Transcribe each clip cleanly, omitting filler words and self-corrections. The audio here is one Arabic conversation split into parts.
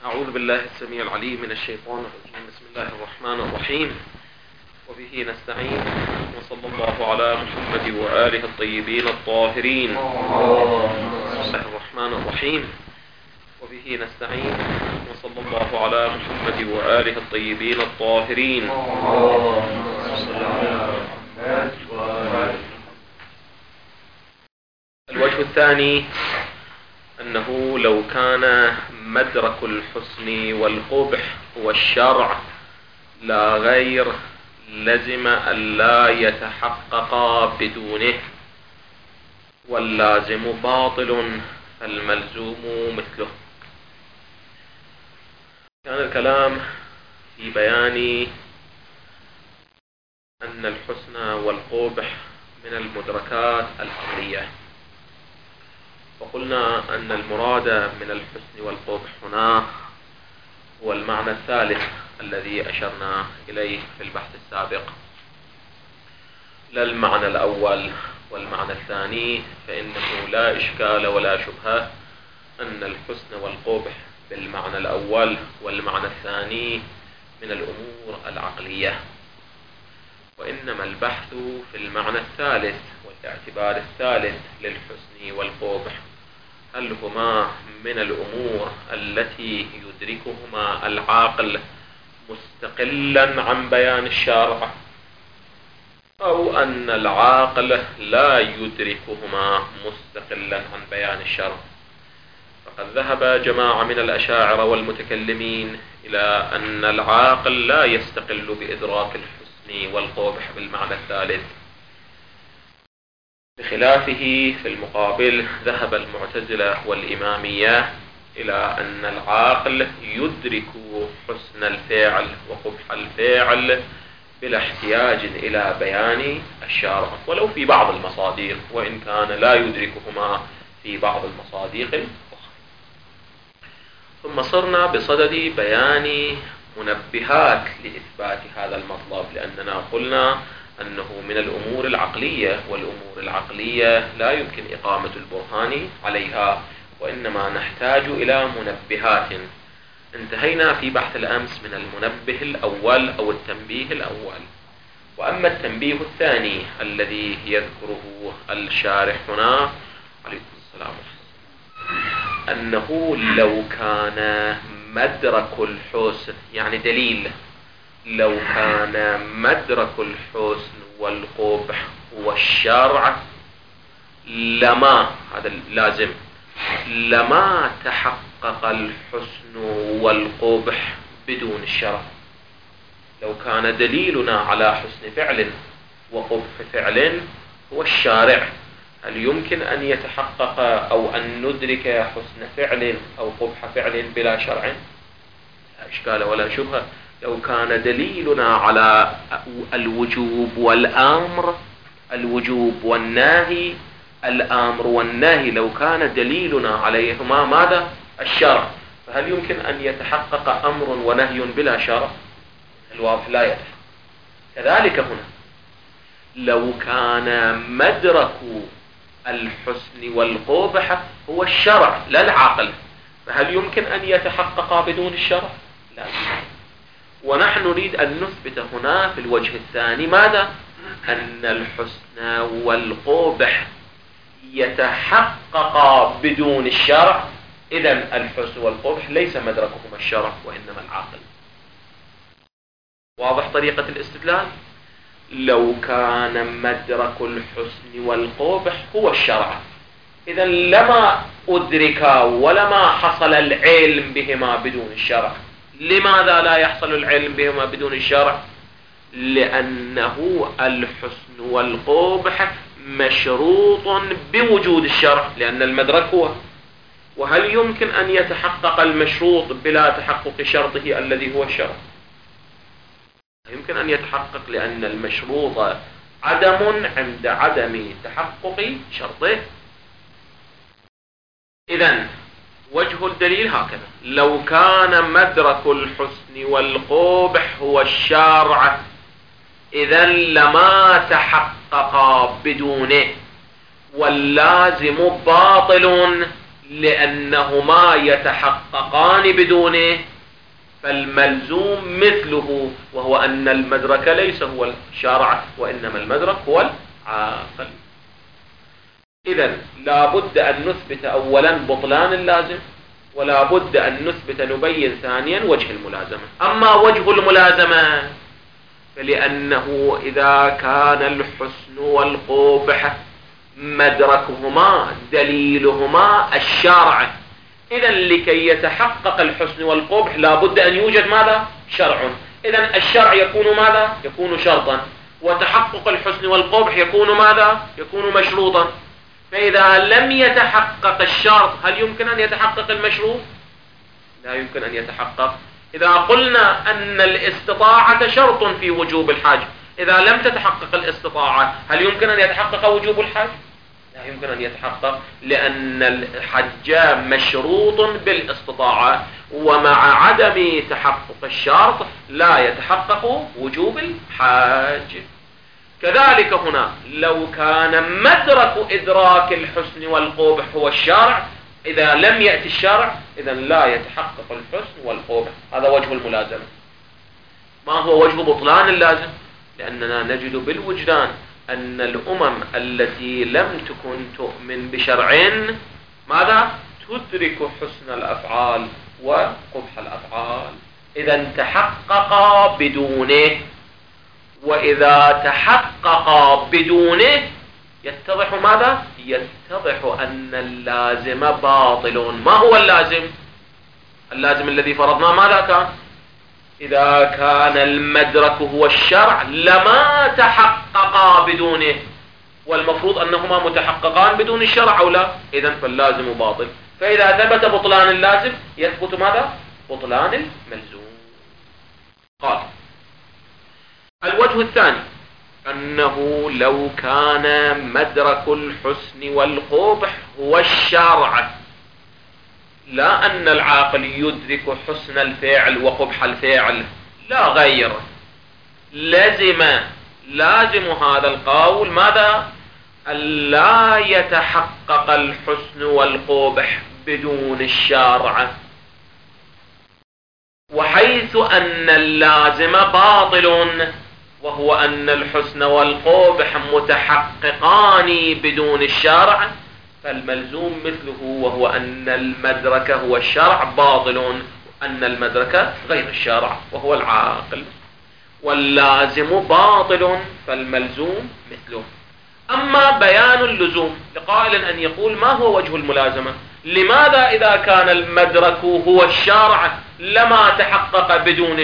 أعوذ بالله السميع العليم من الشيطان الرجيم. بسم الله الرحمن الرحيم، وبه نستعين، وصلى الله على محمد وآله الطيبين الطاهرين. بسم الله الرحمن الرحيم، وبه نستعين، وصلى الله على محمد وآله الطيبين الطاهرين. الوجه الثاني أنه لو كان مدرك الحسن والقبح هو الشرع لا غير، لزم ألا يتحقق بدونه، واللازم باطل فالملزوم مثله. كان الكلام في بيان أن الحسن والقبح من المدركات العقلية، وقلنا أن المراد من الحسن والقبح هنا هو المعنى الثالث الذي أشرنا إليه في البحث السابق، لا المعنى الأول والمعنى الثاني، فإنه لا إشكال ولا شبهة أن الحسن والقبح بالمعنى الأول والمعنى الثاني من الأمور العقلية، وإنما البحث في المعنى الثالث والاعتبار الثالث للحسن والقبح، هل هما من الأمور التي يدركهما العاقل مستقلا عن بيان الشارع، أو أن العاقل لا يدركهما مستقلا عن بيان الشرع. فقد ذهب جماعة من الأشاعرة والمتكلمين إلى أن العاقل لا يستقل بإدراك الحسن والقبح بالمعنى الثالث. بخلافه في المقابل ذهب المعتزلة والإمامية إلى أن العاقل يدرك حسن الفعل وقبح الفعل بلا احتياج إلى بيان الشارع، ولو في بعض المصادر، وإن كان لا يدركهما في بعض المصادر الأخرى. ثم صرنا بصدد بيان منبهات لإثبات هذا المطلب، لأننا قلنا أنه من الأمور العقلية، والأمور العقلية لا يمكن إقامة البرهان عليها، وإنما نحتاج إلى منبهات. انتهينا في بحث الأمس من المنبه الأول أو التنبيه الأول، وأما التنبيه الثاني الذي يذكره الشارح هنا عليه السلام أنه لو كان مدرك الحسن، يعني دليل، لو كان مدرك الحسن والقبح والشرع لما، هذا لازم، لما تحقق الحسن والقبح بدون الشرع. لو كان دليلنا على حسن فعل وقبح فعل هو الشارع، هل يمكن أن يتحقق أو أن ندرك حسن فعل أو قبح فعل بلا شرع؟ لا إشكال ولا شبهة. لو كان دليلنا على الوجوب والأمر، الوجوب والنهي، الأمر والنهي، لو كان دليلنا عليهما ماذا؟ الشرع، فهل يمكن أن يتحقق أمر ونهي بلا شرع؟ الواضح لا يتحقق. كذلك هنا لو كان مدرك الحسن والقبح هو الشرع لا العقل، فهل يمكن أن يتحقق بدون الشرع؟ لا. ونحن نريد أن نثبت هنا في الوجه الثاني ماذا؟ أن الحسن والقبح يتحقق بدون الشرع، إذن الحسن والقبح ليس مدركهما الشرع وإنما العقل. واضح طريقة الاستدلال؟ لو كان مدرك الحسن والقبح هو الشرع، إذن لما أدرك ولما حصل العلم بهما بدون الشرع. لماذا لا يحصل العلم بهما بدون الشرع؟ لأنه الحسن والقبح مشروط بوجود الشرع، لأن المدرك هو. وهل يمكن أن يتحقق المشروط بلا تحقق شرطه الذي هو الشرع؟ يمكن أن يتحقق، لأن المشروط عدم عند عدم تحقق شرطه. إذن وجه الدليل هكذا: لو كان مدرك الحسن والقبح هو الشرع، إذن لما تحقق بدونه، واللازم باطل لأنهما يتحققان بدونه فالملزوم مثله، وهو أن المدرك ليس هو الشارع وإنما المدرك هو العاقل. إذن لا بد أن نثبت أولا بطلان اللازم، ولا بد أن نبين ثانيا وجه الملازمة. أما وجه الملازمة فلأنه إذا كان الحسن والقبح مدركهما دليلهما الشرع، إذن لكي يتحقق الحسن والقبح لا بد أن يوجد ماذا؟ شرع. إذن الشرع يكون ماذا؟ يكون شرطا، وتحقق الحسن والقبح يكون ماذا؟ يكون مشروطا. فإذا لم يتحقق الشرط هل يمكن أن يتحقق المشروط؟ لا يمكن أن يتحقق. إذا قلنا أن الاستطاعة شرط في وجوب الحاج، إذا لم تتحقق الاستطاعة هل يمكن أن يتحقق وجوب الحج؟ لا يمكن أن يتحقق، لأن الحج مشروط بالاستطاعة، ومع عدم تحقق الشرط لا يتحقق وجوب الحج. كذلك هنا لو كان مدرك إدراك الحسن والقبح هو الشرع، إذا لم يأتي الشرع إذن لا يتحقق الحسن والقبح. هذا وجه الملازمة. ما هو وجه بطلان اللازم؟ لأننا نجد بالوجدان أن الأمم التي لم تكن تؤمن بشرع ماذا؟ تدرك حسن الأفعال وقبح الأفعال، إذا تحقق بدونه. وإذا تحقق بدونه يتضح ماذا؟ يتضح أن اللازم باطل. ما هو اللازم؟ اللازم الذي فرضناه ماذا كان؟ إذا كان المدرك هو الشرع لما تحققا بدونه، والمفروض أنهما متحققان بدون الشرع أو لا؟ إذن فاللازم باطل. فإذا ثبت بطلان اللازم يثبت ماذا؟ بطلان الملزوم. قال الوجه الثاني أنه لو كان مدرك الحسن والقبح هو الشرع، لا أن العاقل يدرك حسن الفعل وقبح الفعل، لا غير، لازم هذا القول ماذا؟ ألا يتحقق الحسن والقبح بدون الشرع. وحيث أن اللازم باطل، وهو أن الحسن والقبح متحققان بدون الشرع، فالملزوم مثله، وهو أن المدرك هو الشرع باطل، أن المدرك غير الشرع وهو العاقل. واللازم باطل فالملزوم مثله. أما بيان اللزوم لقائل أن يقول ما هو وجه الملازمة؟ لماذا إذا كان المدرك هو الشرع لما تحقق بدون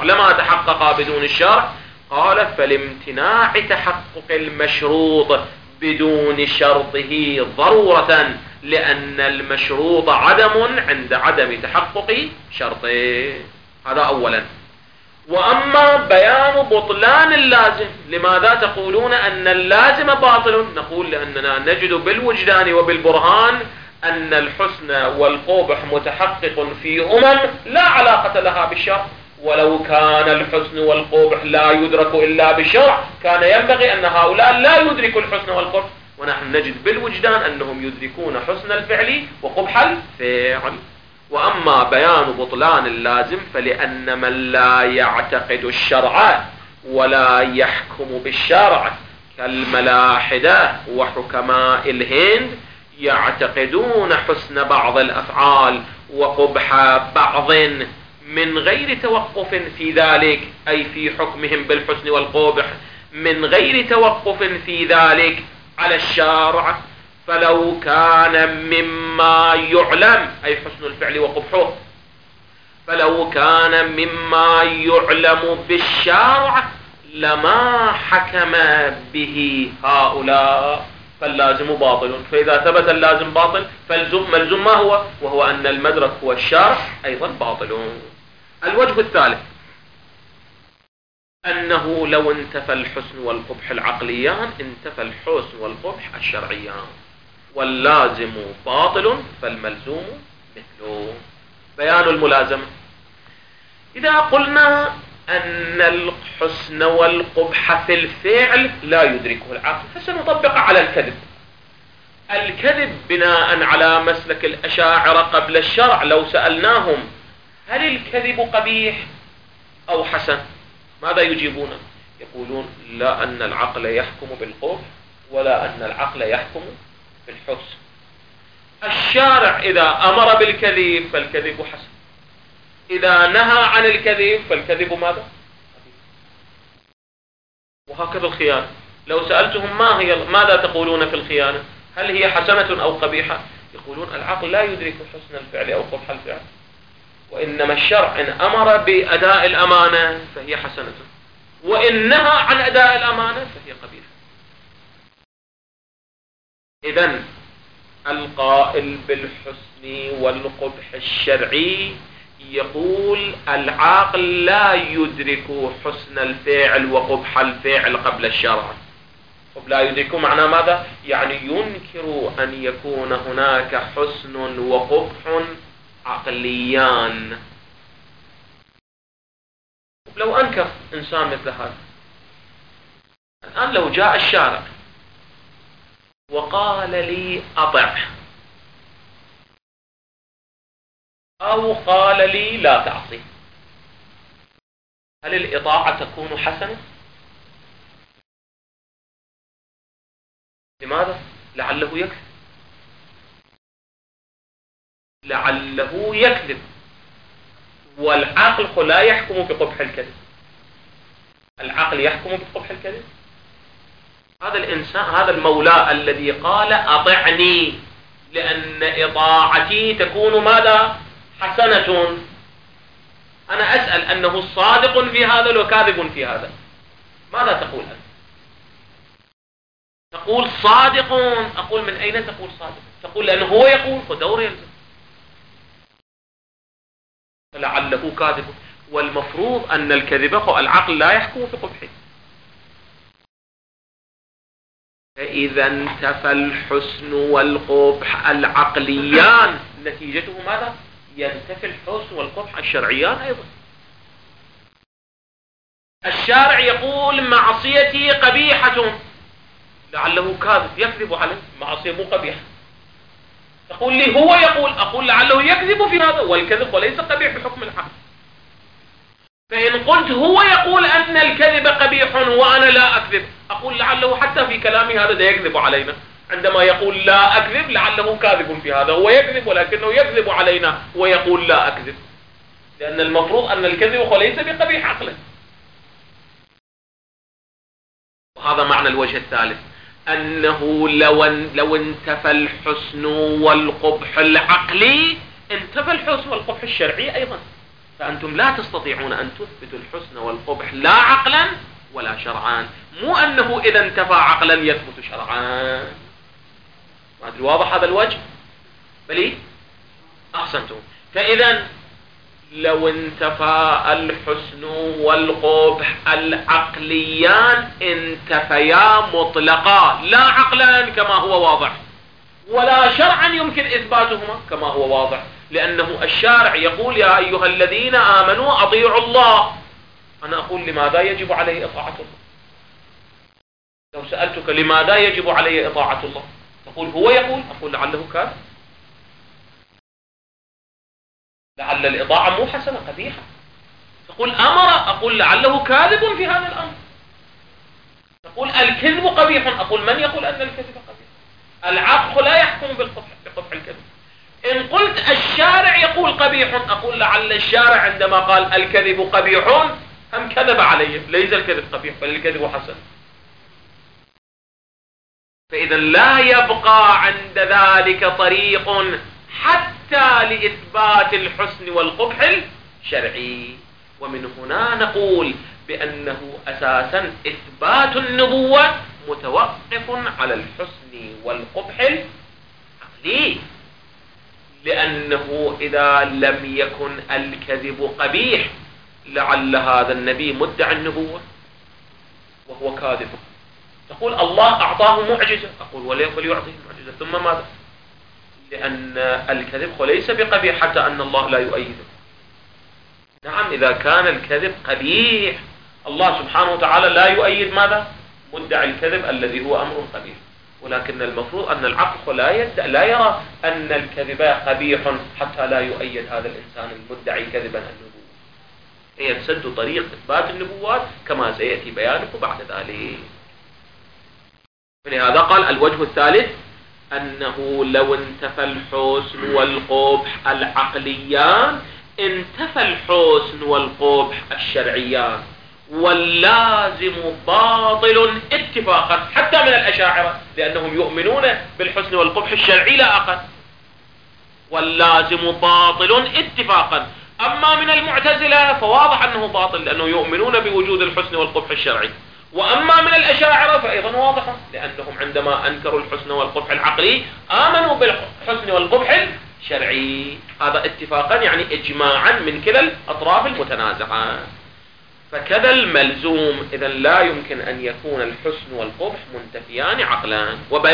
الشرع؟ قال فلامتناع تحقق المشروط بدون شرطه ضرورة، لأن المشروط عدم عند عدم تحقق شرطه. هذا أولا. وأما بيان بطلان اللازم، لماذا تقولون أن اللازم باطل؟ نقول لأننا نجد بالوجدان وبالبرهان أن الحسن والقبح متحقق في لا علاقة لها بالشرع. ولو كان الحسن والقبح لا يدرك إلا بالشرع كان ينبغي أن هؤلاء لا يدركوا الحسن والقبح، ونحن نجد بالوجدان أنهم يدركون حسن الفعل وقبح الفعل. وأما بيان بطلان اللازم فلأن من لا يعتقد الشرع ولا يحكم بالشرع كالملاحدة وحكماء الهند يعتقدون حسن بعض الأفعال وقبح بعض من غير توقف في ذلك، أي في حكمهم بالحسن والقبح من غير توقف في ذلك على الشارع. فلو كان مما يعلم، أي حسن الفعل وقبحه، فلو كان مما يعلم بالشارع لما حكم به هؤلاء، فاللازم باطل. فإذا ثبت اللازم باطل فالملزوم ما هو؟ وهو أن المدرك هو الشرع أيضا باطل. الوجه الثالث أنه لو انتفى الحسن والقبح العقليان انتفى الحسن والقبح الشرعيان، واللازم باطل فالملزوم مثله. بيان الملازمة: إذا قلنا أن الحسن والقبح في الفعل لا يدركه العقل فسنطبق على الكذب. الكذب بناء على مسلك الأشاعرة قبل الشرع لو سألناهم هل الكذب قبيح أو حسن ماذا يجيبون؟ يقولون لا أن العقل يحكم بالقبح ولا أن العقل يحكم بالحسن. الشارع إذا أمر بالكذب فالكذب حسن، إذا نهى عن الكذب فالكذب ماذا؟ وهكذا الخيانة. لو سألتهم ماذا تقولون في الخيانة؟ هل هي حسنة أو قبيحة؟ يقولون العقل لا يدرك حسن الفعل أو قبح الفعل، وإنما الشرع إن أمر بأداء الأمانة فهي حسنة، وإن نهى عن أداء الأمانة فهي قبيحة. إذن القائل بالحسن والقبح الشرعي يقول العقل لا يدرك حسن الفعل وقبح الفعل قبل الشرع. لا يدرك معنى ماذا؟ يعني ينكر أن يكون هناك حسن وقبح عقليان. لو أنكر إنسان مثل هذا، الآن لو جاء الشارع وقال لي أطع أو قال لي لا تعصي، هل الإطاعة تكون حسنة؟ لماذا؟ لعله يكذب، لعله يكذب، والعقل لا يحكم بقبح الكذب. العقل يحكم بقبح الكذب. هذا الإنسان، هذا المولى الذي قال أطعني لأن إطاعتي تكون ماذا؟ حسنة. أنا أسأل أنه صادق في هذا وكاذب في هذا، ماذا تقول أنت؟ تقول صادق. أقول من أين تقول صادق؟ تقول لأنه هو يقول فدور يلزم، فلعله كاذب. والمفروض أن الكذب العقل لا يحكم بقبحه. فإذا انتفى الحسن والقبح العقليان نتيجته ماذا؟ ينتفي الحسن والقبح الشرعيان أيضا. الشارع يقول معصيتي قبيحة، لعله كاذب يكذب عليه، معصية مو قبيحة. تقول لي هو يقول، أقول لعله يكذب في هذا، والكذب وليس قبيح بحكم العقل. فإن قلت هو يقول أن الكذب قبيح وأنا لا أكذب، أقول لعله حتى في كلامي هذا يكذب علينا. عندما يقول لا أكذب لعله كاذب في هذا، هو يكذب ولكنه يكذب علينا ويقول لا أكذب، لأن المفروض أن الكذب ليس بقبيح عقلا. وهذا معنى الوجه الثالث، أنه لو انتفى الحسن والقبح العقلي انتفى الحسن والقبح الشرعي أيضا. فأنتم لا تستطيعون أن تثبتوا الحسن والقبح لا عقلا ولا شرعان. مو أنه إذا انتفى عقلا يثبت شرعان. ما أدري واضح هذا الوجه؟ بلي أحسنتم. فإذا لو انتفى الحسن والقبح العقليان انتفيا مطلقا لا عقلا كما هو واضح، ولا شرعا يمكن إثباتهما كما هو واضح، لأنه الشارع يقول يا أيها الذين آمنوا أطيعوا الله. أنا أقول لماذا يجب عليه إطاعة الله؟ لو سألتك لماذا يجب عليه إطاعة الله، تقول هو يقول، أقول لعله كاذب، لعل الإطاعة مو حسنة قبيحة. تقول أمر، أقول لعله كاذب في هذا الأمر. تقول الكذب قبيح، أقول من يقول أن الكذب قبيح؟ العقل لا يحكم بقبح الكذب. إن قلت الشارع يقول قبيح، أقول لعل الشارع عندما قال الكذب قبيح هم كذب عليه، ليس الكذب قبيح بل الكذب حسن. فإذا لا يبقى عند ذلك طريق حتى لإثبات الحسن والقبح الشرعي. ومن هنا نقول بأنه أساسا إثبات النبوة متوقف على الحسن والقبح العقلي، لأنه إذا لم يكن الكذب قبيح لعل هذا النبي مدعي النبوة وهو كاذب. تقول الله أعطاه معجزة، أقول وليعطيه معجزة ثم ماذا؟ لأن الكذب ليس بقبيح حتى أن الله لا يؤيده. نعم إذا كان الكذب قبيح الله سبحانه وتعالى لا يؤيد ماذا؟ مدعي الكذب الذي هو أمر قبيح. ولكن المفروض أن العقل لا يرى أن الكذب قبيح حتى لا يؤيد هذا الإنسان المدعي كذبا النبوة. هي تسد طريق إثبات النبوات كما سيأتي بيانه بعد ذلك. فلهذا قال الوجه الثالث أنه لو انتفى الحسن والقبح العقليان انتفى الحسن والقبح الشرعيان، واللازم باطل اتفاقا حتى من الأشاعرة، لأنهم يؤمنون بالحسن والقبح الشرعي لا أقل. واللازم باطل اتفاقا. أما من المعتزلة فواضح أنه باطل لأنه يؤمنون بوجود الحسن والقبح الشرعي. وأما من الأشاعرة فأيضا واضح، لأنهم عندما أنكروا الحسن والقبح العقلي آمنوا بالحسن والقبح الشرعي. هذا اتفاقا يعني إجماعا من كلا الأطراف المتنازعة. فكذا الملزوم، إذا لا يمكن أن يكون الحسن والقبح منتفيان عقلا.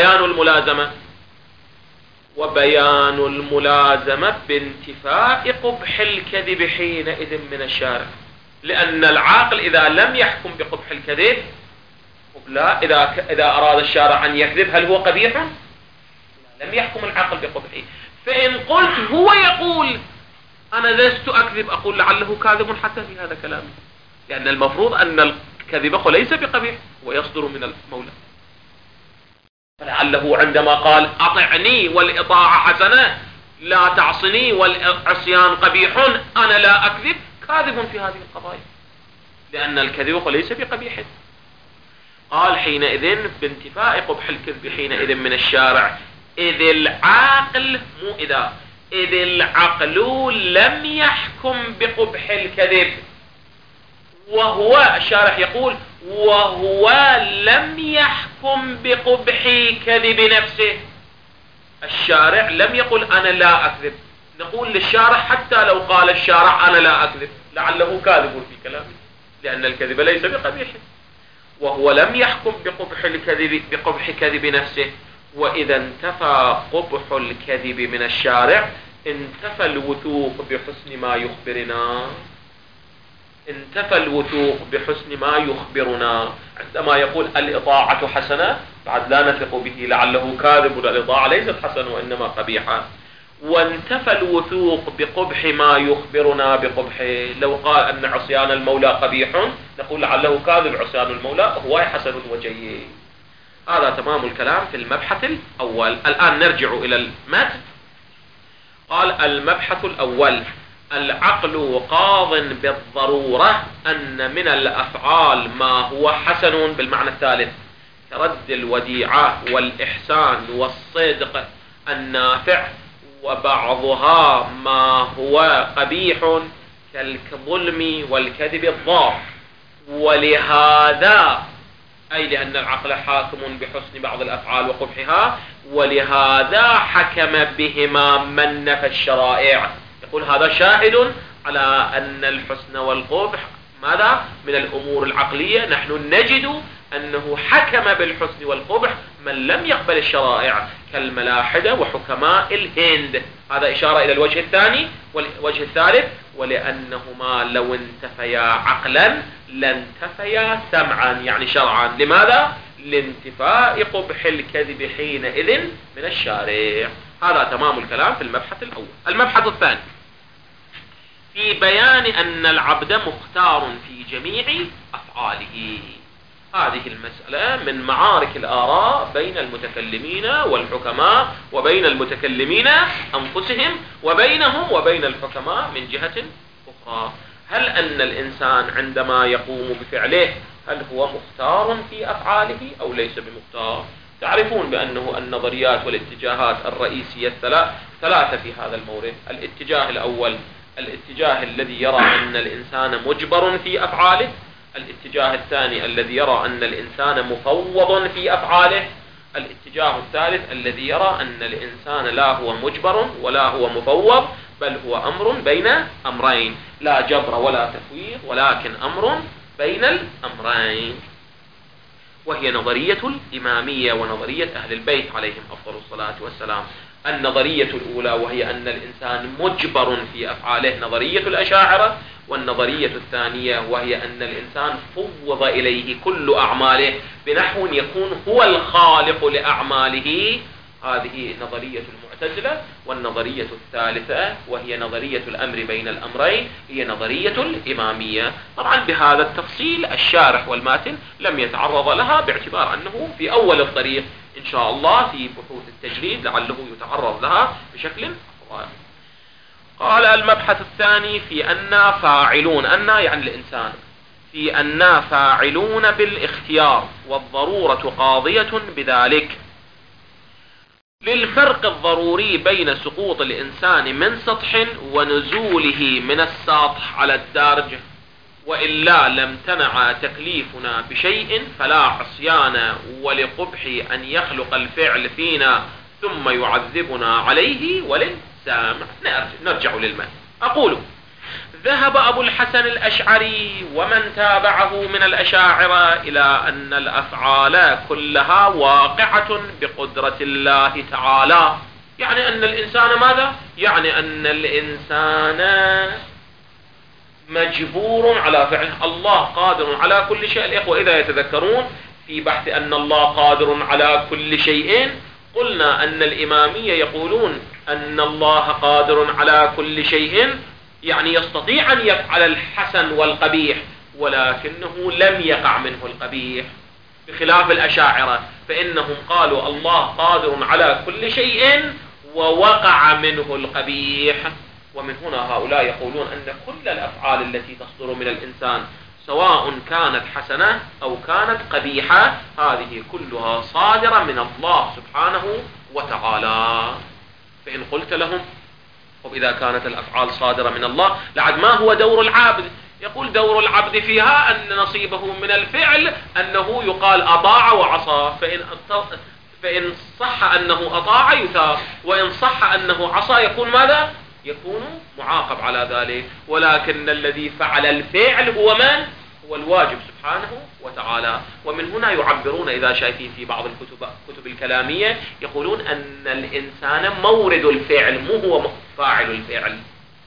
وبيان الملازمة بانتفاء قبح الكذب حينئذ من الشارع، لأن العاقل إذا لم يحكم بقبح الكذب لا، إذا أراد الشارع أن يكذب هل هو قبيح؟ لم يحكم العقل بقبحه. فإن قلت هو يقول أنا لست أكذب، أقول لعله كاذب حتى في هذا كلامي، لأن المفروض أن الكذب ليس بقبيح ويصدر من المولى. فلعله عندما قال أطعني والإطاعة حسنة لا تعصني والعصيان قبيح أنا لا أكذب، كاذب في هذه القضايا، لأن الكذب ليس بقبيح. قال حينئذ بانتفاء قبح الكذب حينئذ من الشارع، إذ العقل لم يحكم بقبح الكذب، وهو الشارح يقول وهو لم يحكم بقبح كذب نفسه. الشارع لم يقل أنا لا أكذب، نقول للشارح حتى لو قال الشارع أنا لا أكذب لعله كاذب في كلامه، لأن الكذب ليس بقبيح. وهو لم يحكم بقبح كذب نفسه. وإذا انتفى قبح الكذب من الشارع انتفى الوثوق بحسن ما يخبرنا. عندما يقول الإطاعة حسنة بعد لا نثق به لعله كاذب، الإطاعة ليست حسنة وإنما قبيحة. وانتفى الوثوق بقبح ما يخبرنا بقبحه. لو قال أن عصيان المولى قبيح نقول لعله كاذب، عصيان المولى هو حسن وجيد. هذا تمام الكلام في المبحث الأول. الآن نرجع إلى المتن. قال المبحث الأول: العقل قاض بالضرورة أن من الأفعال ما هو حسن بالمعنى الثالث كرد الوديعة والإحسان والصدق النافع، وبعضها ما هو قبيح كالظلم والكذب الضار. ولهذا أي لأن العقل حاكم بحسن بعض الأفعال وقبحها، ولهذا حكم بهما من نفى الشرائع. يقول هذا شاهد على أن الحسن والقبح ماذا؟ من الأمور العقلية. نحن نجد أنه حكم بالحسن والقبح من لم يقبل الشرائع كالملاحدة وحكماء الهند. هذا إشارة إلى الوجه الثاني. والوجه الثالث: ولأنهما لو انتفيا عقلا لانتفيا سمعا، يعني شرعا. لماذا؟ لانتفاء قبح الكذب حينئذ من الشارع. هذا تمام الكلام في المبحث الأول. المبحث الثاني في بيان أن العبد مختار في جميع أفعاله. هذه المسألة من معارك الآراء بين المتكلمين والحكماء، وبين المتكلمين أنفسهم، وبينهم وبين الحكماء من جهة أخرى. هل أن الإنسان عندما يقوم بفعله هل هو مختار في أفعاله أو ليس بمختار؟ تعرفون بأنه النظريات والاتجاهات الرئيسية ثلاثة في هذا المورد. الاتجاه الأول الاتجاه الذي يرى أن الإنسان مجبر في أفعاله. الاتجاه الثاني الذي يرى أن الإنسان مفوض في أفعاله. الاتجاه الثالث الذي يرى أن الإنسان لا هو مجبر ولا هو مفوض، بل هو أمر بين أمرين، لا جبر ولا تفويض، ولكن أمر بين الأمرين. وهي نظرية الإمامية ونظرية أهل البيت عليهم أفضل الصلاة والسلام. النظرية الأولى وهي أن الإنسان مجبر في أفعاله نظرية الأشاعرة، والنظرية الثانية وهي أن الإنسان فوض إليه كل أعماله بنحو يكون هو الخالق لأعماله، هذه نظرية المعتزلة. والنظرية الثالثة وهي نظرية الأمر بين الأمرين هي نظرية الإمامية. طبعا بهذا التفصيل الشارح والماتن لم يتعرض لها، باعتبار أنه في أول الطريق إن شاء الله في بحوث التجريد لعله يتعرض لها بشكل أفضل. قال المبحث الثاني في أننا فاعلون، أننا يعني الإنسان، في أننا فاعلون بالاختيار والضرورة قاضية بذلك، للفرق الضروري بين سقوط الإنسان من سطح ونزوله من السطح على الدرج، وإلا لم تنع تكليفنا بشيء فلا عصيان ولقبح أن يخلق الفعل فينا ثم يعذبنا عليه وللسامع. نرجع للمتن. أقول: ذهب أبو الحسن الأشعري ومن تابعه من الأشاعرة إلى أن الأفعال كلها واقعة بقدرة الله تعالى. يعني أن الإنسان ماذا؟ يعني أن الإنسان مجبور على فعله. الله قادر على كل شيء. الإخوة إذا يتذكرون في بحث أن الله قادر على كل شيء، قلنا أن الإمامية يقولون أن الله قادر على كل شيء، يعني يستطيع أن يفعل الحسن والقبيح ولكنه لم يقع منه القبيح، بخلاف الأشاعرة فإنهم قالوا الله قادر على كل شيء ووقع منه القبيح. ومن هنا هؤلاء يقولون أن كل الأفعال التي تصدر من الإنسان سواء كانت حسنة أو كانت قبيحة هذه كلها صادرة من الله سبحانه وتعالى. فإن قلت لهم: وإذا كانت الأفعال صادرة من الله لعد ما هو دور العبد؟ يقول: دور العبد فيها أن نصيبه من الفعل أنه يقال أطاع وعصى، فإن صح أنه أطاع يثاب، وإن صح أنه عصى يكون ماذا؟ يكون معاقب على ذلك. ولكن الذي فعل الفعل هو من؟ هو الواجب سبحانه وتعالى. ومن هنا يعبرون إذا شايفين في بعض الكتب الكلامية يقولون أن الإنسان مورد الفعل مو هو فاعل الفعل.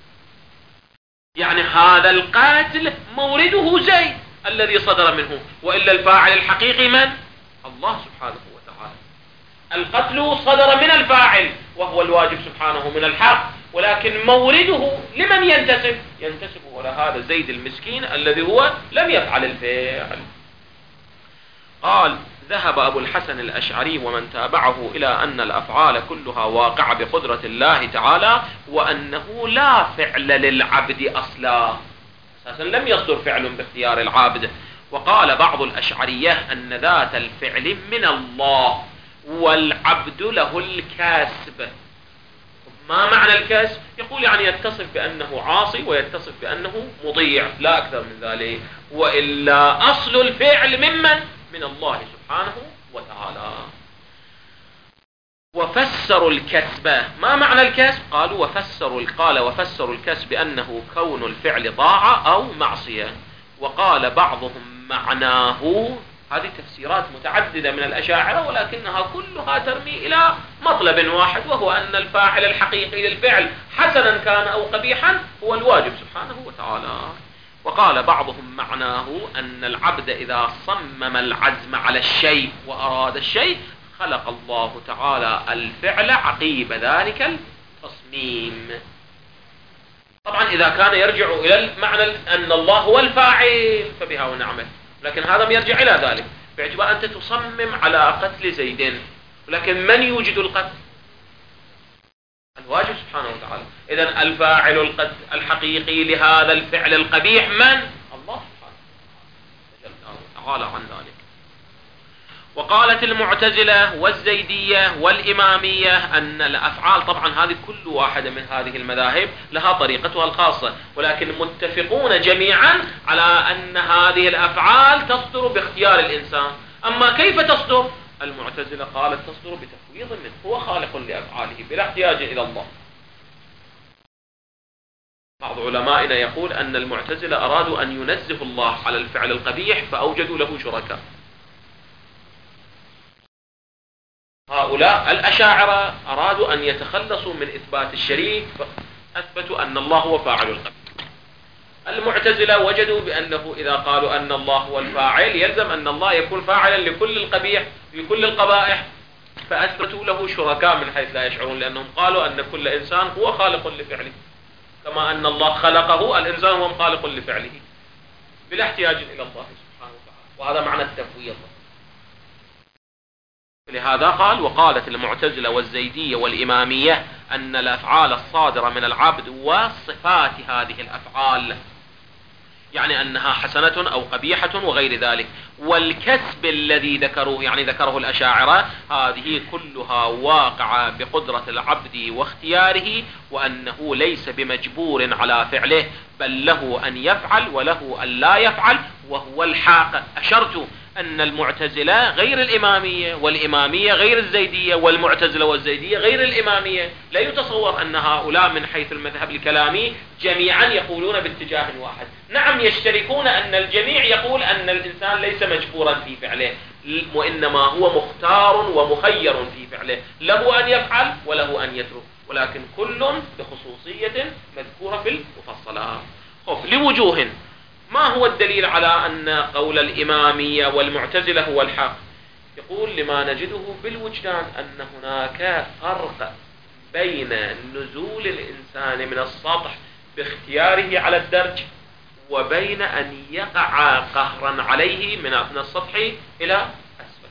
يعني هذا القاتل مورده زيد الذي صدر منه، وإلا الفاعل الحقيقي من؟ الله سبحانه وتعالى. القتل صدر من الفاعل وهو الواجب سبحانه من الحق، ولكن مورده لمن ينتسب؟ ينتسب إلى هذا زيد المسكين الذي هو لم يفعل الفعل. قال: ذهب أبو الحسن الأشعري ومن تابعه إلى أن الأفعال كلها واقعة بقدرة الله تعالى، وأنه لا فعل للعبد أصلا، أساسا لم يصدر فعل باختيار العبد. وقال بعض الأشعرية أن ذات الفعل من الله والعبد له الكسب. ما معنى الكسب؟ يقول يعني يتصف بأنه عاصي ويتصف بأنه مطيع، لا أكثر من ذلك. وإلا أصل الفعل ممن؟ من الله سبحانه وتعالى. وفسروا الكسب. ما معنى الكسب؟ قالوا وفسروا الكسب بأنه كون الفعل طاعة أو معصية. وقال بعضهم معناه، هذه تفسيرات متعددة من الأشاعرة ولكنها كلها ترمي إلى مطلب واحد، وهو أن الفاعل الحقيقي للفعل حسنا كان أو قبيحا هو الواجب سبحانه وتعالى. وقال بعضهم معناه أن العبد إذا صمم العزم على الشيء وأراد الشيء خلق الله تعالى الفعل عقيب ذلك التصميم. طبعا إذا كان يرجع إلى المعنى أن الله هو الفاعل فبها ونعمه، لكن هذا ما يرجع إلى ذلك باعتبار أنت تصمم على قتل زيد، ولكن من يوجد القتل؟ الواجب سبحانه وتعالى. إذن الفاعل الحقيقي لهذا الفعل القبيح من؟ الله سبحانه وتعالى عن ذلك. وقالت المعتزلة والزيدية والإمامية أن الأفعال، طبعا هذه كل واحدة من هذه المذاهب لها طريقتها الخاصة، ولكن متفقون جميعا على أن هذه الأفعال تصدر باختيار الإنسان. أما كيف تصدر؟ المعتزلة قالت تصدر بتفويض منه، هو خالق لأفعاله بلا احتياج إلى الله. بعض علمائنا يقول أن المعتزلة أرادوا أن ينزه الله على الفعل القبيح فأوجدوا له شركاء. هؤلاء الأشاعرة أرادوا أن يتخلصوا من إثبات الشريك فأثبتوا أن الله هو فاعل القبيح. المعتزلة وجدوا بأنه إذا قالوا أن الله هو الفاعل يلزم أن الله يكون فاعلا لكل القبيح لكل القبائح، فأثبتوا له شركاء من حيث لا يشعرون، لأنهم قالوا أن كل إنسان هو خالق لفعله، كما أن الله خلقه الإنسان هو خالق لفعله بلا احتياج إلى الله سبحانه وتعالى، وهذا معنى التفويض. لهذا قال: وقالت المعتزلة والزيدية والإمامية أن الأفعال الصادرة من العبد وصفات هذه الأفعال، يعني أنها حسنة أو قبيحة وغير ذلك، والكسب الذي ذكروه يعني ذكره الأشاعرة، هذه كلها واقعة بقدرة العبد واختياره، وأنه ليس بمجبور على فعله، بل له أن يفعل وله أن لا يفعل، وهو الحاق. أشرت أن المعتزلة غير الإمامية، والإمامية غير الزيدية، والمعتزلة والزيدية غير الإمامية. لا يتصور أن هؤلاء من حيث المذهب الكلامي جميعا يقولون باتجاه واحد. نعم يشتركون أن الجميع يقول أن الإنسان ليس مجبورا في فعله، وإنما هو مختار ومخير في فعله، له أن يفعل وله أن يترك، ولكن كل بخصوصية مذكورة في المفصلات. لوجوه. ما هو الدليل على أن قول الإمامية والمعتزلة هو الحق؟ يقول: لما نجده بالوجدان أن هناك فرق بين نزول الإنسان من السطح باختياره على الدرج، وبين أن يقع قهرا عليه من السطح إلى أسفل.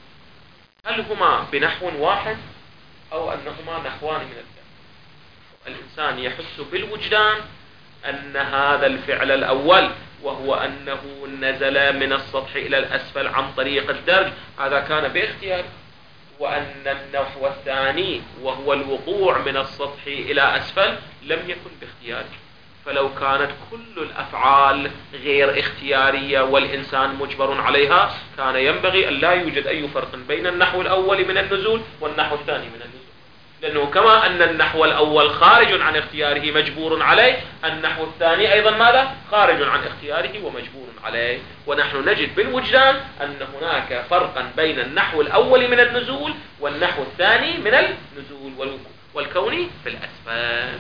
هل هما بنحو واحد أو أنهما نحوان من الدرج؟ الإنسان يحس بالوجدان أن هذا الفعل الأول، وهو أنه نزل من السطح إلى الأسفل عن طريق الدرج، هذا كان باختيار، وأن النحو الثاني وهو الوقوع من السطح إلى أسفل لم يكن باختيار. فلو كانت كل الأفعال غير اختيارية والإنسان مجبر عليها، كان ينبغي أن لا يوجد أي فرق بين النحو الأول من النزول والنحو الثاني من النزول، لأنه كما أن النحو الأول خارج عن اختياره مجبور عليه، النحو الثاني أيضا ماذا؟ خارج عن اختياره ومجبور عليه. ونحن نجد بالوجدان أن هناك فرقا بين النحو الأول من النزول والنحو الثاني من النزول والكون في الأسفل.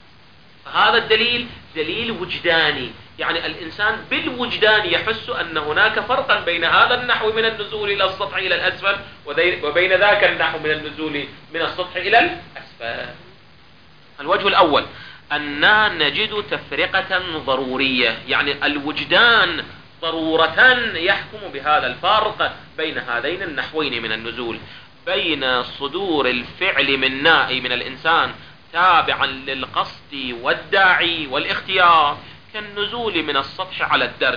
فهذا الدليل دليل وجداني، يعني الإنسان بالوجدان يحس أن هناك فرقا بين هذا النحو من النزول إلى السطح إلى الأسفل وبين ذاك النحو من النزول من السطح إلى الأسفل. الوجه الأول: أننا نجد تفرقة ضرورية، يعني الوجدان ضرورة يحكم بهذا الفرق بين هذين النحوين من النزول، بين صدور الفعل من الإنسان تابعا للقصد والداعي والاختيار كالنزول من السطح على الدرج،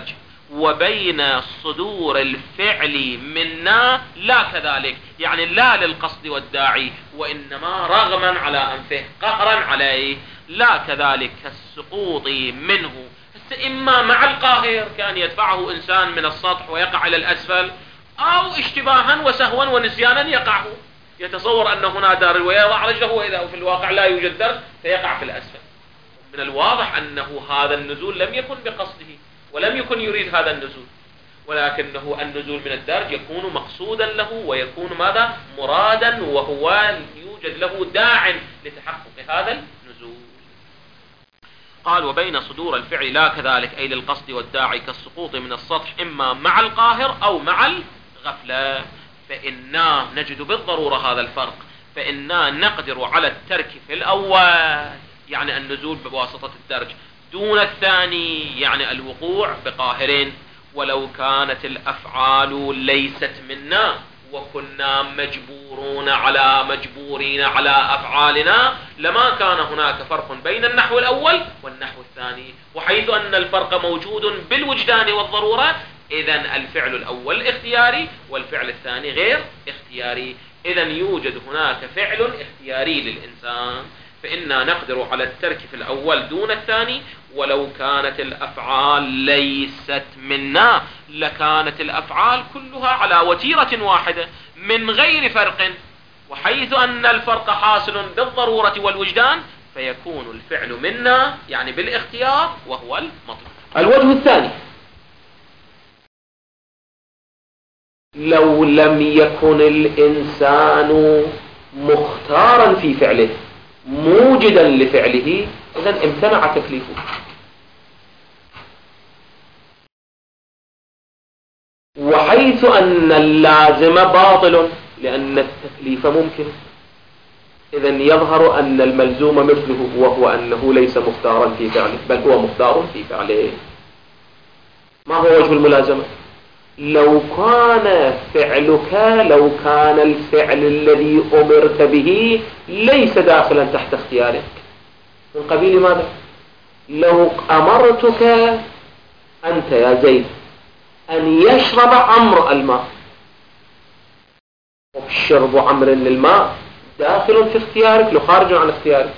وبين صدور الفعل منا لا كذلك، يعني لا للقصد والداعي وإنما رغما على أنفه قهرا عليه، لا كذلك كالسقوط منه، إما مع القاهر كان يدفعه إنسان من السطح ويقع إلى الأسفل، أو اشتباها وسهوا ونسيانا يقعه، يتصور أن هنا دار ويضع رجله وإذا في الواقع لا يوجد در فيقع في الأسفل. من الواضح أنه هذا النزول لم يكن بقصده ولم يكن يريد هذا النزول، ولكنه النزول من الدرج يكون مقصودا له ويكون ماذا؟ مرادا، وهو يوجد له داع لتحقق هذا النزول. قال: وبين صدور الفعل لا كذلك، أي للقصد والداعي كالسقوط من السطح إما مع القاهر أو مع الغفلة، فإنا نجد بالضرورة هذا الفرق، فإنا نقدر على الترك في الأول يعني النزول بواسطة الدرج دون الثاني يعني الوقوع بقاهرين، ولو كانت الأفعال ليست منا وكنا مجبورين على أفعالنا لما كان هناك فرق بين النحو الأول والنحو الثاني، وحيث أن الفرق موجود بالوجدان والضرورة، إذن الفعل الأول اختياري والفعل الثاني غير اختياري، إذن يوجد هناك فعل اختياري للإنسان، فإنا نقدر على الترك في الأول دون الثاني، ولو كانت الأفعال ليست منا لكانت الأفعال كلها على وتيرة واحدة من غير فرق، وحيث أن الفرق حاصل بالضرورة والوجدان فيكون الفعل منا يعني بالاختيار وهو المطلوب. الوجه الثاني: لو لم يكن الإنسان مختارا في فعله موجدا لفعله إذن امتنع تكليفه. وحيث أن اللازم باطل لأن التكليف ممكن، إذن يظهر أن الملزوم مثله، وهو أنه ليس مختارا في فعله بل هو مختار في فعله. ما هو وجه الملازمة؟ لو كان الفعل الذي أمرت به ليس داخلا تحت اختيارك، من قبيل ماذا؟ لو أمرتك أنت يا زيد أن يشرب عمرو الماء، وشرب عمرو للماء داخل في اختيارك لو خارج عن اختيارك؟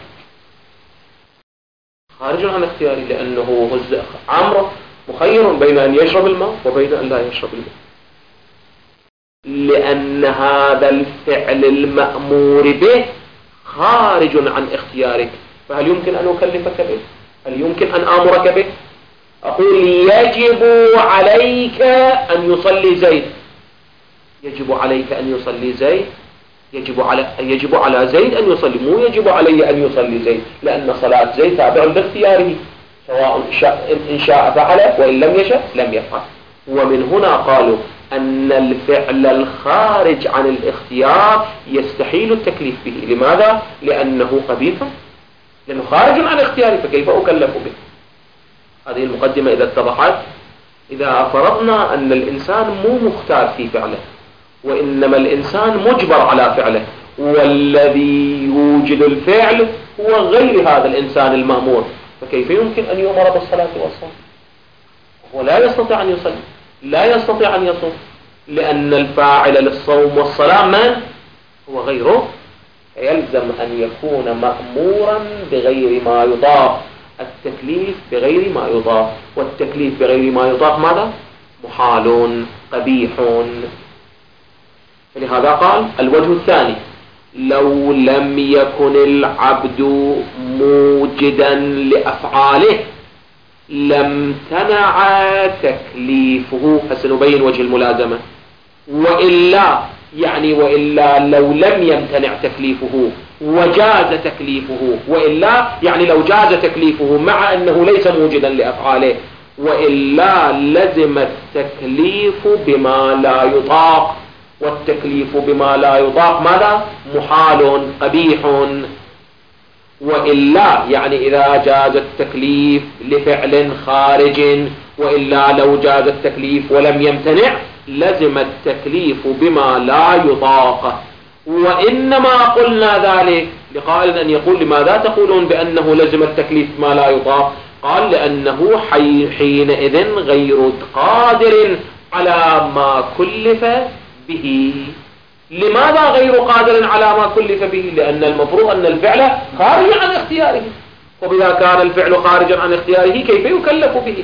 خارج عن اختياري، لأنه عمرو مخير بين أن يشرب الماء وبين أن لا يشرب الماء، لأن هذا الفعل المأمور به خارج عن اختيارك. فهل يمكن أن أكلفك به؟ هل يمكن أن آمرك به؟ أقول يجب عليك أن يصلي زيد، يجب عليك أن يصلي زيد، يجب على زيد أن يصلي، مو يجب علي أن يصلي زيد، لأن صلاة زيد تابع لاختياره، سواء إن شاء فعل وإن لم يشاء لم يفعل. ومن هنا قالوا أن الفعل الخارج عن الاختيار يستحيل التكليف به. لماذا؟ لأنه قبيح، لأنه خارج عن اختياري، فكيف أكلف به؟ هذه المقدمة إذا اتضحت. إذا فرضنا أن الإنسان مو مختار في فعله، وإنما الإنسان مجبر على فعله، والذي يوجد الفعل هو غير هذا الإنسان المأمور، فكيف يمكن أن يؤمر بالصلاة والصوم؟ هو لا يستطيع أن يصلي، لا يستطيع أن يصوم، لأن الفاعل للصوم والصلاة من هو غيره، يلزم أن يكون مأمورا بغير ما يطاق. التكليف بغير ما يطاق، والتكليف بغير ما يطاق ماذا؟ محال قبيح. فلهذا قال الوجه الثاني: لو لم يكن العبد موجدا لأفعاله لم تنع تكليفه. فسنبين وجه الملازمة. وإلا لو لم يمتنع تكليفه وجاز تكليفه، وإلا يعني لو جاز تكليفه مع أنه ليس موجدا لأفعاله، وإلا لزم التكليف بما لا يطاق، والتكليف بما لا يطاق ماذا؟ محال قبيح. وإلا يعني إذا جاز التكليف لفعل خارج، وإلا لو جاز التكليف ولم يمتنع لزم التكليف بما لا يطاق. وإنما قلنا ذلك لقائل أن يقول: لماذا تقولون بأنه لزم التكليف بما لا يطاق؟ قال: لأنه حينئذ غير قادر على ما كلف به. لماذا غير قادر على ما كلف به؟ لأن المفروض أن الفعل خارج عن اختياره، وإذا كان الفعل خارجا عن اختياره كيف يكلف به؟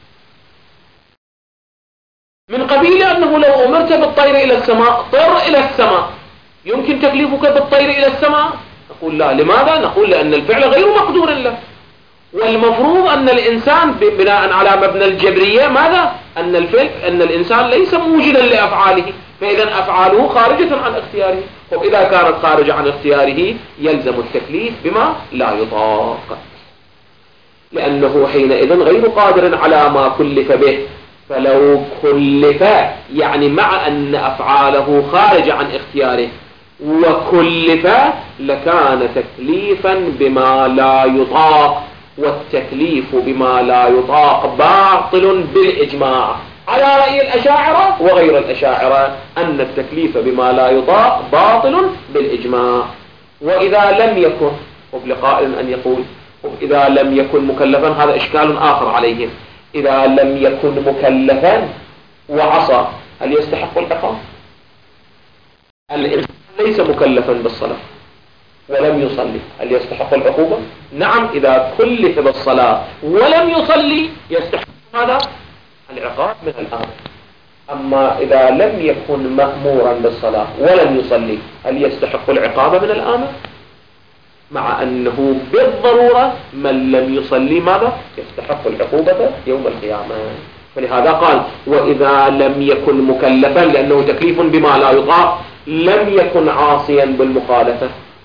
من قبيل أنه لو أمرت بالطير إلى السماء طر إلى السماء، يمكن تكليفك بالطير إلى السماء؟ نقول لا. لماذا؟ نقول لأن الفعل غير مقدور له، والمفروض أن الإنسان بناء على مبنى الجبرية ماذا؟ أن الإنسان ليس موجدا لأفعاله، فإذا أفعاله خارجة عن اختياره، وإذا كانت خارجة عن اختياره يلزم التكليف بما لا يطاق، لأنه حينئذ غير قادر على ما كلف به. فلو كلف يعني مع أن أفعاله خارج عن اختياره وكلف لكان تكليفا بما لا يطاق، والتكليف بما لا يطاق باطل بالإجماع على رأي الأشاعرة وغير الأشاعرة، أن التكليف بما لا يطاق باطل بالإجماع. وإذا لم يكن، وبلقائل أن يقول إذا لم يكن مكلفا، هذا إشكال آخر عليهم. إذا لم يكن مكلفا وعصى هل يستحق العقاب؟ الإنسان ليس مكلفا بالصلاة ولم يصلي، هل يستحق العقوبة؟ نعم، إذا كلف بالصلاة ولم يصلي يستحق هذا العقاب من الآمر. أما إذا لم يكن مأمورا بالصلاة ولم يصلي هل يستحق العقاب من الآمر؟ مع أنه بالضرورة من لم يصلي ماذا؟ يستحق العقوبة يوم القيامة. فلهذا قال: وإذا لم يكن مكلفا، لأنه تكليف بما لا يطاق، لم يكن عاصيا بالمخالفة،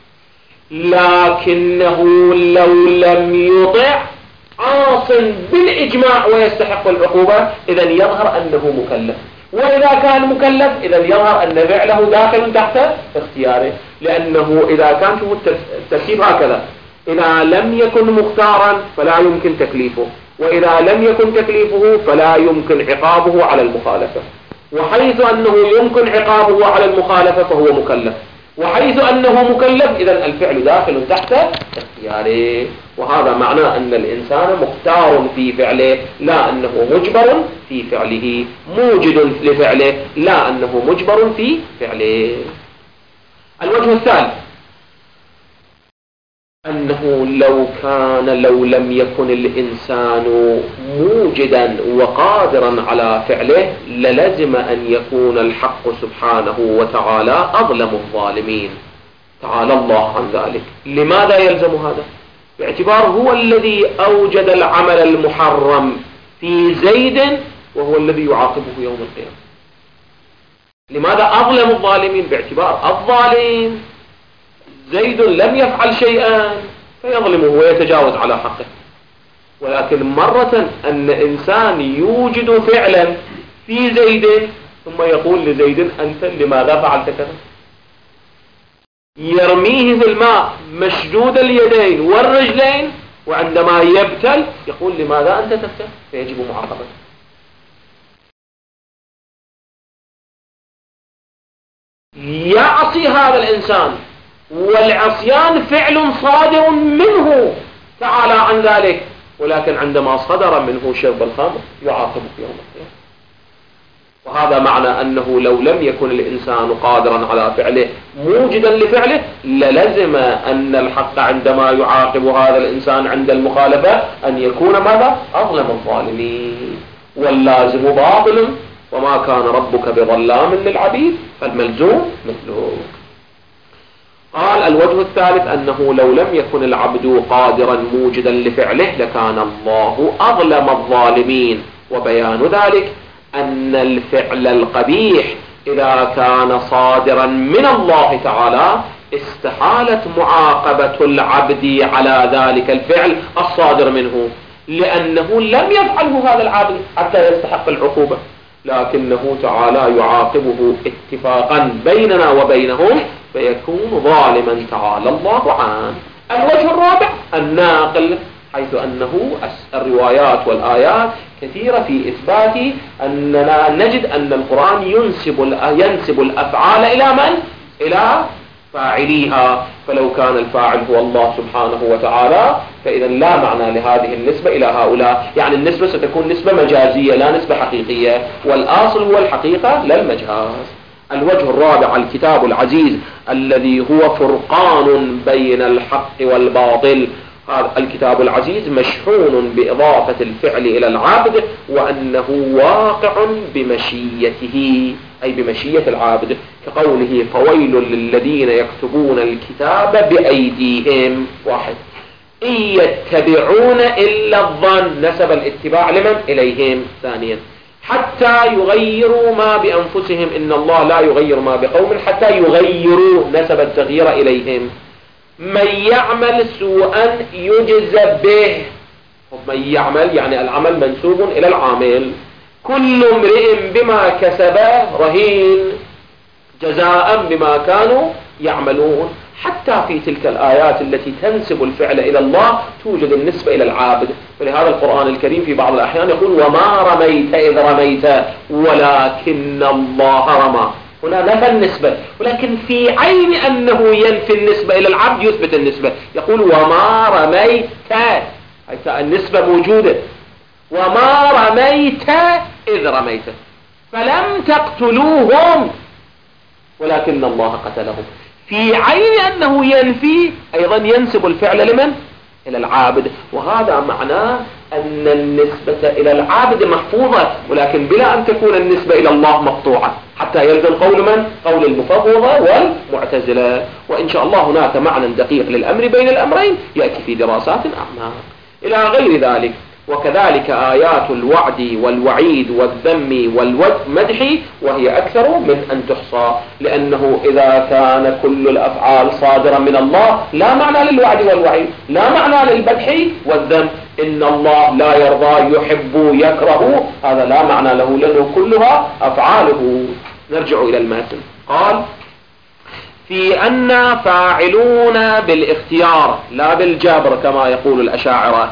لكنه لو لم يطع عاص بالإجماع ويستحق العقوبة، إذن يظهر أنه مكلف. وإذا كان مكلف إذا يظهر أن فعله داخل تحت اختياره، لأنه إذا كان شوفوا الترتيب هكذا: إذا لم يكن مختارا فلا يمكن تكليفه، وإذا لم يكن تكليفه فلا يمكن عقابه على المخالفة، وحيث أنه يمكن عقابه على المخالفة فهو مكلف، وحيث أنه مكلف إذا الفعل داخل تحت اختياره. وهذا معناه أن الإنسان مختار في فعله، لا أنه مجبر في فعله، موجد لفعله لا أنه مجبر في فعله. الوجه الثالث أنه لو لم يكن الإنسان موجدا وقادرا على فعله للزم أن يكون الحق سبحانه وتعالى أظلم الظالمين، تعالى الله عن ذلك. لماذا يلزم هذا؟ باعتبار هو الذي أوجد العمل المحرم في زيد وهو الذي يعاقبه يوم القيامة. لماذا أظلم الظالمين؟ باعتبار الظالم زيد لم يفعل شيئا فيظلمه ويتجاوز على حقه، ولكن مرة أن إنسان يوجد فعلا في زيد ثم يقول لزيد أنت لماذا فعلت كذا، يرميه في الماء مشدود اليدين والرجلين، وعندما يبتل يقول لماذا أنت تبتل، فيجب معاقبته. يعصي هذا الإنسان والعصيان فعل صادر منه تعالى عن ذلك، ولكن عندما صدر منه شرب الخمر يعاقب يوم القيامة. وهذا معنى أنه لو لم يكن الإنسان قادرا على فعله موجدا لفعله للزم أن الحق عندما يعاقب هذا الإنسان عند المخالفة أن يكون ماذا؟ أظلم الظالمين. واللازم باطل وما كان ربك بظلام للعبيد فالملزوم مثله. قال الوجه الثالث أنه لو لم يكن العبد قادرا موجدا لفعله لكان الله أظلم الظالمين. وبيان ذلك أن الفعل القبيح إذا كان صادرا من الله تعالى استحالت معاقبة العبد على ذلك الفعل الصادر منه، لأنه لم يفعله هذا العبد حتى يستحق العقوبة، لكنه تعالى يعاقبه اتفاقا بيننا وبينهم فيكون ظالما تعالى الله عنه. الوجه الرابع الناقل، حيث أنه الروايات والآيات كثيرة في إثبات أننا نجد أن القرآن ينسب الأفعال إلى من؟ إلى فاعليها، فلو كان الفاعل هو الله سبحانه وتعالى فإذا لا معنى لهذه النسبة إلى هؤلاء، يعني النسبة ستكون نسبة مجازية لا نسبة حقيقية، والأصل هو الحقيقة لا المجاز. الوجه الرابع الكتاب العزيز الذي هو فرقان بين الحق والباطل. هذا الكتاب العزيز مشحون بإضافة الفعل إلى العبد وأنه واقع بمشيته أي بمشية العبد، كقوله فويل للذين يكتبون الكتاب بأيديهم. واحد إن يتبعون إلا الظن، نسب الاتباع لمن؟ إليهم. ثانيا حتى يغيروا ما بأنفسهم، إن الله لا يغير ما بقوم حتى يغيروا، نسب التغيير إليهم. من يعمل سوءا يجزى به، من يعمل يعني العمل منسوب إلى العامل. كل امرئ بما كسب رهين، جزاء بما كانوا يعملون. حتى في تلك الآيات التي تنسب الفعل إلى الله توجد النسبة إلى العابد، فلهذا القرآن الكريم في بعض الأحيان يقول وما رميت إذ رميت ولكن الله رمى. هنا نفى النسبة، ولكن في عين أنه ينفي النسبة إلى العبد يثبت النسبة، يقول وما رميت، النسبة موجودة، وما رميت إذ رميت فلم تقتلوهم ولكن الله قتلهم. في عين أنه ينفي أيضا ينسب الفعل لمن؟ إلى العابد. وهذا معناه أن النسبة إلى العابد محفوظة، ولكن بلا أن تكون النسبة إلى الله مقطوعة، حتى يلزم قول من؟ قول المفوضة والمعتزلة. وإن شاء الله هناك معنى دقيق للأمر بين الأمرين يأتي في دراسات أعمق إلى غير ذلك. وكذلك آيات الوعد والوعيد والذم والمدح وهي أكثر من أن تحصى، لأنه إذا كان كل الأفعال صادرة من الله لا معنى للوعد والوعيد، لا معنى للمدح والذم، إن الله لا يرضى يحب يكره، هذا لا معنى له لأنه كلها أفعاله. نرجع إلى المتن. قال في أن فاعلون بالاختيار لا بالجبر كما يقول الأشاعرة،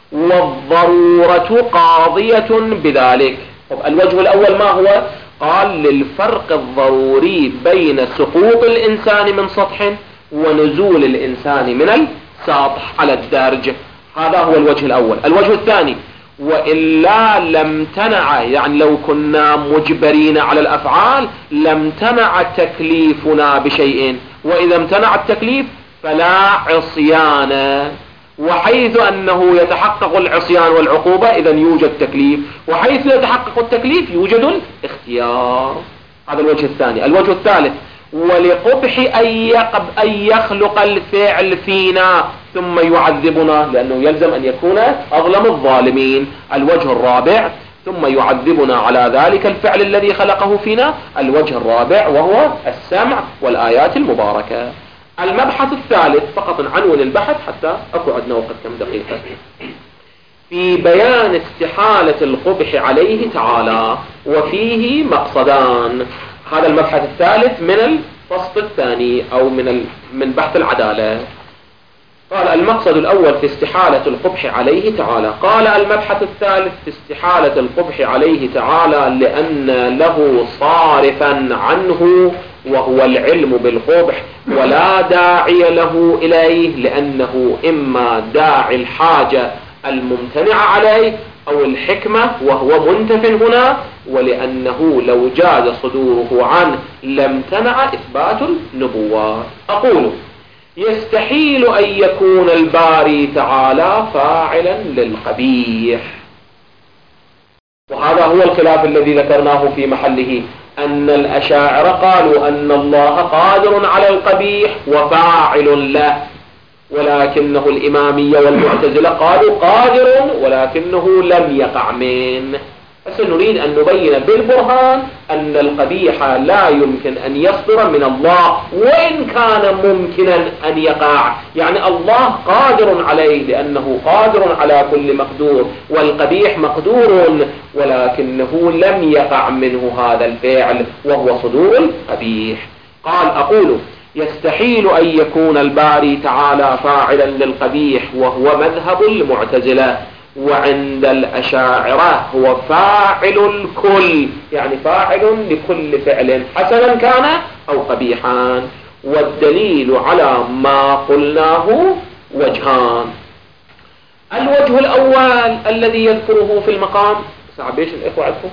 والضرورة قاضية بذلك. الوجه الأول ما هو؟ قال للفرق الضروري بين سقوط الإنسان من سطح ونزول الإنسان من السطح على الدرج. هذا هو الوجه الأول. الوجه الثاني وإلا لم تنع، يعني لو كنا مجبرين على الأفعال لم تنع تكليفنا بشيء، وإذا امتنع التكليف فلا عصيان، وحيث أنه يتحقق العصيان والعقوبة إذا يوجد تكليف، وحيث يتحقق التكليف يوجد الاختيار. هذا الوجه الثاني. الوجه الثالث ولقبح أن يخلق الفعل فينا ثم يعذبنا، لأنه يلزم أن يكون أظلم الظالمين. الوجه الرابع ثم يعذبنا على ذلك الفعل الذي خلقه فينا. الوجه الرابع وهو السمع والآيات المباركة. المبحث الثالث فقط عنون البحث حتى أكو عندنا وقت كم دقيقة، في بيان استحالة القبح عليه تعالى وفيه مقصدان. هذا المبحث الثالث من الفصل الثاني أو من بحث العدالة. قال المقصد الأول في استحالة القبح عليه تعالى. قال المبحث الثالث في استحالة القبح عليه تعالى لأن له صارفا عنه وهو العلم بالقبح ولا داعي له إليه، لأنه إما داعي الحاجة الممتنع عليه أو الحكمة وهو منتف هنا، ولأنه لو جاز صدوره عنه لامتنع إثبات النبوات. أقول يستحيل أن يكون الباري تعالى فاعلا للقبيح، وهذا هو الخلاف الذي ذكرناه في محله، أن الأشاعرة قالوا أن الله قادر على القبيح وفاعل له، ولكنه الإمامية والمعتزلة قالوا قادر ولكنه لم يقع منه. بس نريد أن نبين بالبرهان أن القبيح لا يمكن أن يصدر من الله وإن كان ممكنا أن يقع، يعني الله قادر عليه لأنه قادر على كل مقدور، والقبيح مقدور ولكنه لم يقع منه هذا الفعل وهو صدور القبيح. قال أقول يستحيل أن يكون الباري تعالى فاعلا للقبيح وهو مذهب المعتزلة، وعند الأشاعرة هو فاعل الكل، يعني فاعل لكل فعل حسنا كان أو قبيحا. والدليل على ما قلناه وجهان. الوجه الأول الذي يذكره في المقام سعبيش الإخوة عدكم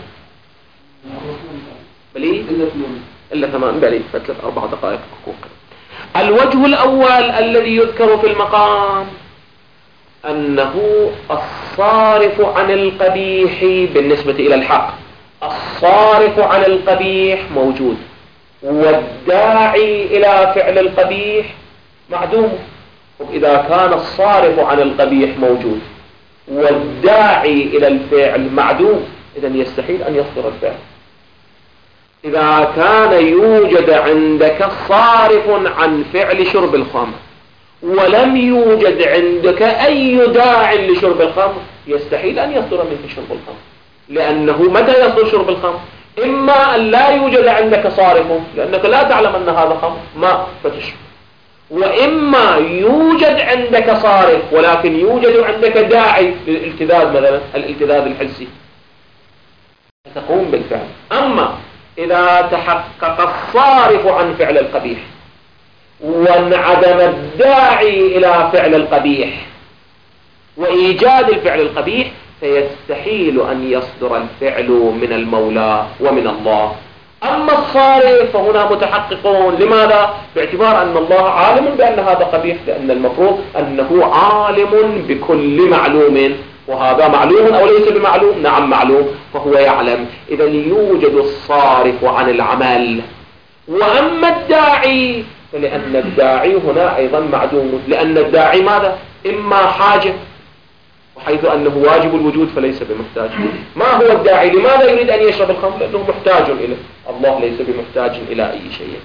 بلي إلا 8 بلي فتلت 4 دقائق حقوق. الوجه الأول الذي يذكر في المقام أنه الصارف عن القبيح بالنسبة إلى الحق، الصارف عن القبيح موجود، والداعي إلى فعل القبيح معدوم. وإذا كان الصارف عن القبيح موجود والداعي إلى الفعل معدوم إذن يستحيل أن يصدر الفعل. إذا كان يوجد عندك صارف عن فعل شرب الخمر ولم يوجد عندك أي داع لشرب الخمر يستحيل أن يصدر منك شرب الخمر، لأنه متى يصدر شرب الخمر؟ إما أن لا يوجد عندك صارف لأنك لا تعلم أن هذا خمر ماء فتشرب، وإما يوجد عندك صارف ولكن يوجد عندك داعي للالتذاذ، مثلا الالتذاذ الحسي تقوم بالفعل. أما إذا تحقق الصارف عن فعل القبيح وانعدم الداعي إلى فعل القبيح وإيجاد الفعل القبيح فيستحيل أن يصدر الفعل من المولى ومن الله. أما الصارف فهنا متحققون. لماذا؟ باعتبار أن الله عالم بأن هذا قبيح، لأن المفروض أنه عالم بكل معلوم، وهذا معلوم أو ليس بمعلوم؟ نعم معلوم، فهو يعلم. إذا يوجد الصارف عن العمل. وأما الداعي فلأن الداعي هنا أيضا معدوم، لأن الداعي ماذا؟ إما حاجة، وحيث أنه واجب الوجود فليس بمحتاج. ما هو الداعي؟ لماذا يريد أن يشرب الخمر؟ لأنه محتاج إليه. الله ليس بمحتاج إلى أي شيء.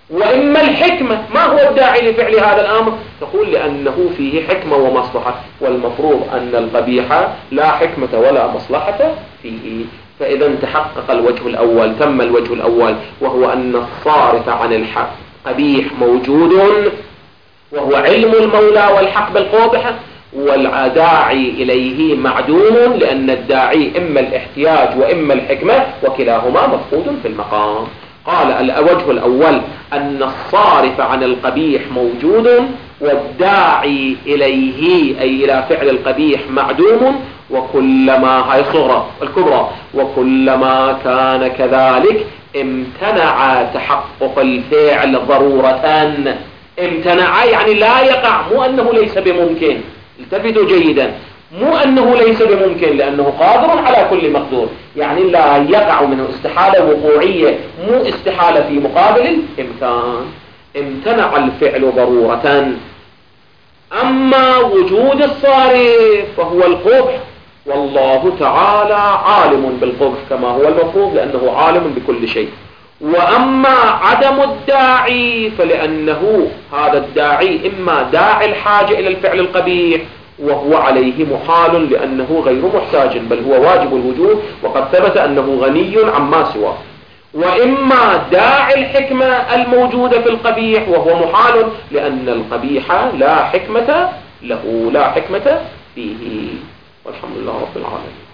وإما الحكمة. ما هو الداعي لفعل هذا الأمر؟ تقول لأنه فيه حكمة ومصلحة، والمفروض أن القبيح لا حكمة ولا مصلحة فيه. فإذا تحقق الوجه الأول، تم الوجه الأول، وهو أن الصارف عن القبيح موجود وهو علم المولى والحق بالقبح، والداعي إليه معدوم، لأن الداعي إما الاحتياج وإما الحكمة، وكلاهما مفقود في المقام. قال الوجه الأول أن الصارف عن القبيح موجود، والداعي إليه أي إلى فعل القبيح معدوم، وكلما هاي الصغرى الكبرى، وكلما كان كذلك امتنع تحقق الفعل ضرورة. امتنع يعني لا يقع، مو أنه ليس بممكن. التفتوا جيدا، مو أنه ليس بممكن لأنه قادر على كل مقدور، يعني لا يقع منه استحالة وقوعية، مو استحالة في مقابل الإمكان. امتنع الفعل ضرورة. أما وجود الصارف فهو القبح، والله تعالى عالم بالقبح كما هو المفروض، لأنه عالم بكل شيء. وأما عدم الداعي فلأنه هذا الداعي إما داعي الحاجة إلى الفعل القبيح، وهو عليه محال لأنه غير محتاج، بل هو واجب الوجود، وقد ثبت أنه غني عما سواه. وإما داعي الحكمة الموجودة في القبيح، وهو محال لأن القبيح لا حكمة له، لا حكمة فيه. والحمد لله رب العالمين.